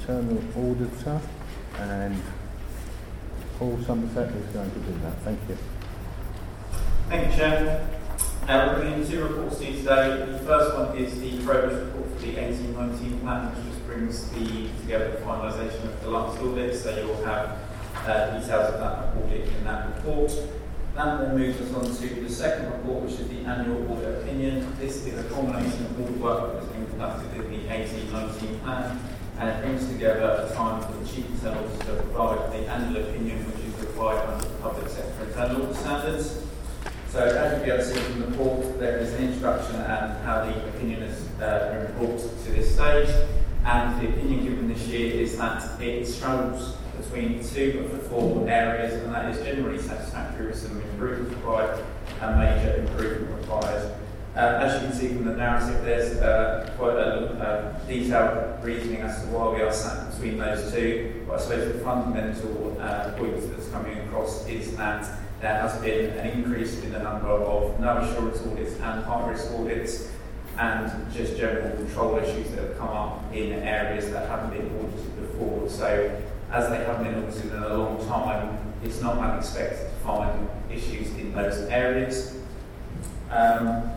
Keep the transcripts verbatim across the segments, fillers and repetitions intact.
Internal Auditor, and Paul Somerset is going to do that. Thank you. Thank you, Chair. Uh, we're bringing two reports to you today. The first one is the progress report for the eighteen nineteen plan, which just brings the together the finalisation of the last audit, so you'll have uh, details of that audit in that report. That then moves us on to the second report, which is the annual audit opinion. This is a culmination of all the work that has been conducted in the eighteen nineteen plan, and it brings together a time for the Chief Internal Auditor to provide the annual opinion, which is required under the Public Sector Internal Audit Standards. So as you'll be able to see from the report, there is an introduction and how the opinion has uh, been brought to this stage. And the opinion given this year is that it struggles between two of the four areas, and that is generally satisfactory with some improvement required and major improvement required. Uh, as you can see from the narrative, there's uh, quite a uh, detailed reasoning as to why we are sat between those two. But I suppose the fundamental uh, point that's coming across is that there has been an increase in the number of no assurance audits and high risk audits, and just general control issues that have come up in areas that haven't been audited before. So, as they haven't been audited in a long time, it's not unexpected to find issues in those areas. Um,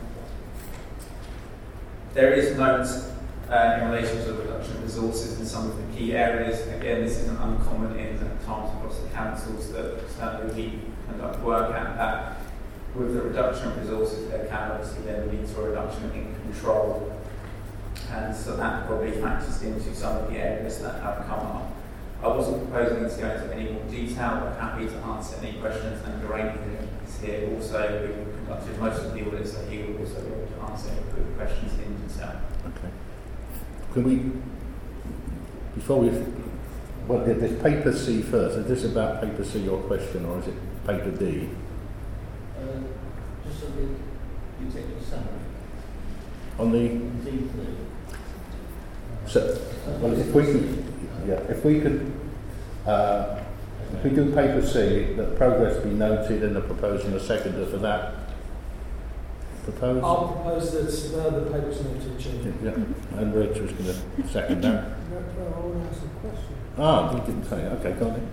there is notes uh, in relation to the reduction of resources in some of the key areas. Again, this isn't uncommon in times across the councils that certainly conduct work at that. With the reduction of resources, there can obviously then lead to a reduction in control, and so that probably factors into some of the areas that have come up. I wasn't proposing to go into any more detail, but happy to answer any questions, and Geraint is here also, who conducted most of the audits, so he will also be able to answer any good questions in detail. Okay. Can we, before we, well, there's paper C first. Is this about paper C your question, or is it paper D? Uh, just on the, you take the summary. On the, D three. so, well, if we could, yeah, if we could, uh, if we do paper C, that progress be noted and the proposal and the seconder for that. Proposed? I'll propose that uh, the paper's noted, Chair. Yeah, and Rich was going to second that. No, no, I want to ask a question. Ah, you didn't say it. Okay, go on then.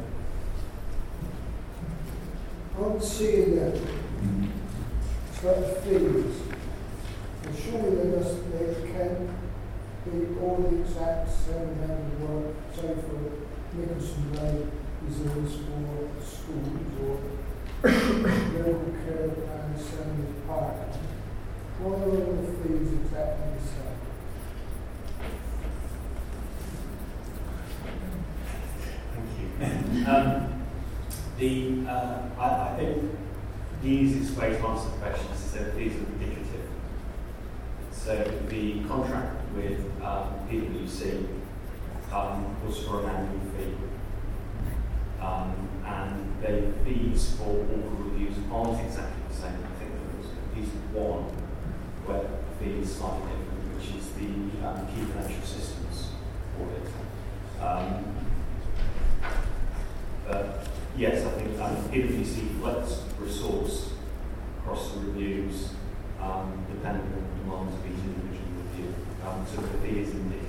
On seeing that, it's like fees. And surely they must, they can be all the exact same amount of work, say for Nicholson Way reserves for schools or local care and same with park. Why are all the fees exactly the same? Thank you. um, the, uh, I, I think the easiest way to answer the question is to say that these are indicative. So the contract with um, P W C um, was for an annual fee. Um, and the fees for all the reviews aren't exactly the same. I think there was at least one where the fee is slightly different, which is the um, key financial systems audit. Um, but yes, I think um, P W C flex resource across the reviews um, depending on the demands of each individual review. Um, so the fee is indicative.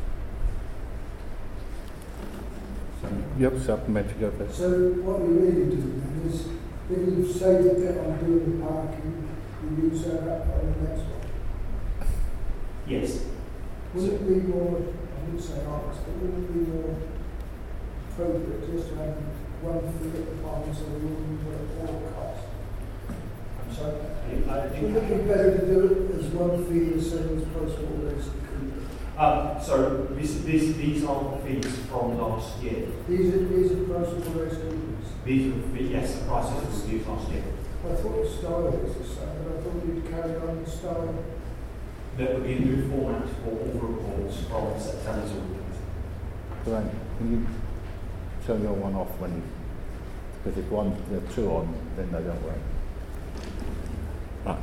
Yep, supplementary, go first. So what we really do then is, if you say a bit on doing the parking, you use that up on the next one. Yes. Would it be more, I wouldn't say honest, but would it be more appropriate just to have one fee at the time so we wouldn't do it all cost? I'm sorry. I think Wouldn't it be better to do it as one fee as same as postal orders? Um, so this, this, these aren't fees from last year. These are, these are postal orders. These are the, yes, the prices were reviewed last year. I thought the style was the same, but I thought you'd carry on the style. There will be a new format for all reports from September's audit. Geraint, can you turn your one off when you, because if one, there are two on, then they don't work. Right.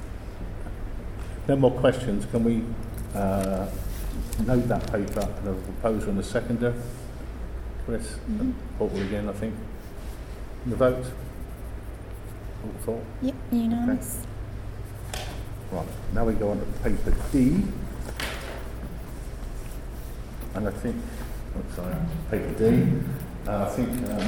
No more questions. Can we uh, note that paper and a proposal and a seconder? Chris, mm-hmm. Paul again, I think. The vote? All for? Yep, unanimous. Okay. Right, now we go on to paper D. And I think sorry, paper D. Uh, I think um,